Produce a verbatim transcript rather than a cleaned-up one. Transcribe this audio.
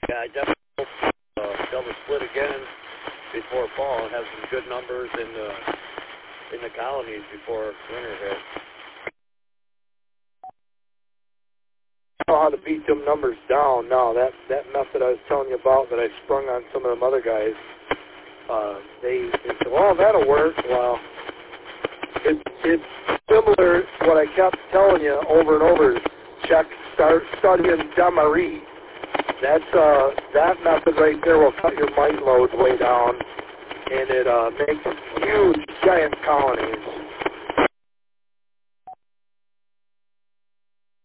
Yeah, I definitely hope uh, double split again before fall and have some good numbers in the in the colonies before winter hits. I don't know how to beat them numbers down now. That that method I was telling you about that I sprung on some of them other guys, uh, they, they said, well, that'll work. Well, it's it's similar to what I kept telling you over and over. Check, start studying Demery. That's uh, that method right there will cut your mite load way down, and it uh, makes huge, giant colonies.